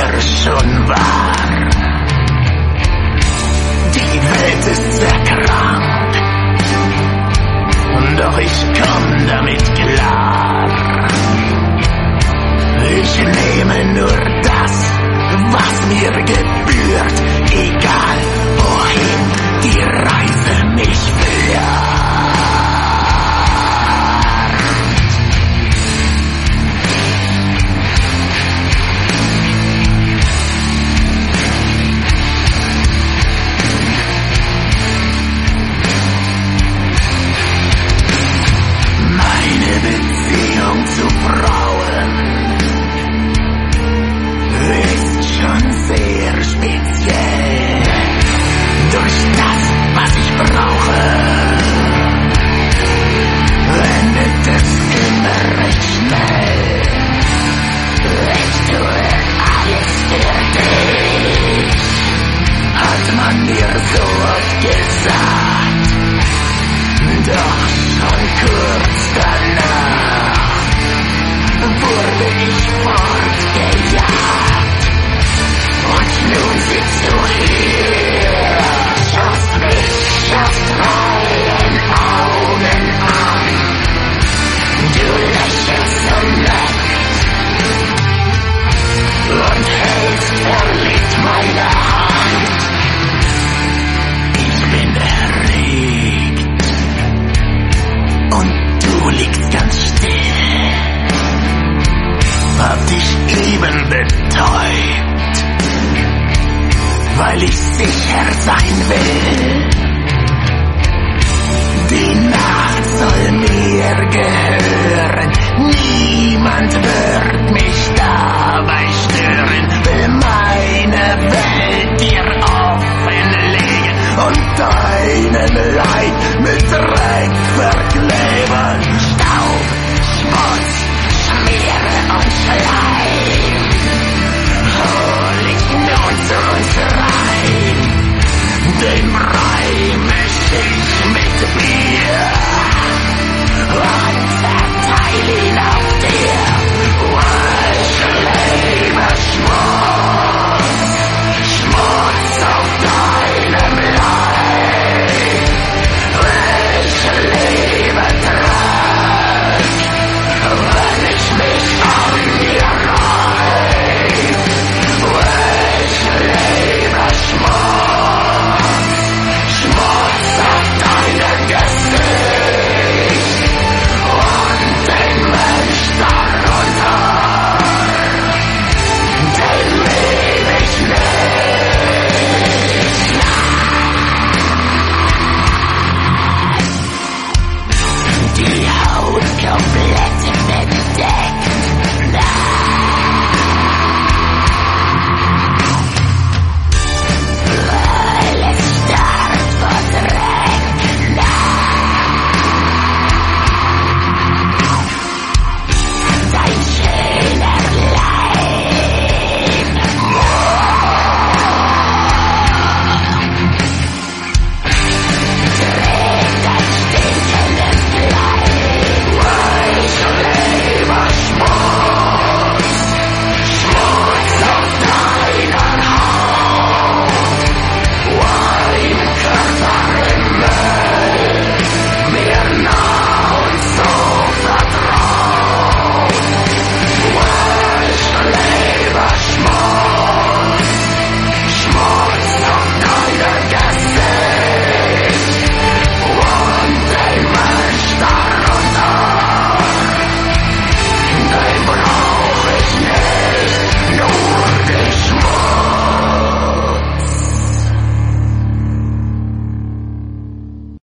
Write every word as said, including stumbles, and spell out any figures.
immer schon war. Die Welt ist sehr krank, doch ich komm damit klar. Ich nehme nur das, was mir gebührt, egal wohin die Reise mich führt. Meine Beziehung zu Frauen ist schon sehr speziell. Durch das, was ich brauche, endet es immer recht schnell. Ich tue alles für dich, hat man mir so oft gesagt. Doch schon kurz danach wurde ich fortgejagt. Und nun sitzt du hier, schaust mich, schaust meinen Augen an. Du lächelst so nett und hältst verliebt meine Hand. Ich bin erregt und du liegst ganz still. Hab dich eben betäubt, weil ich sicher sein will. Die Nacht soll mir gehören, niemand wird mich dabei stören.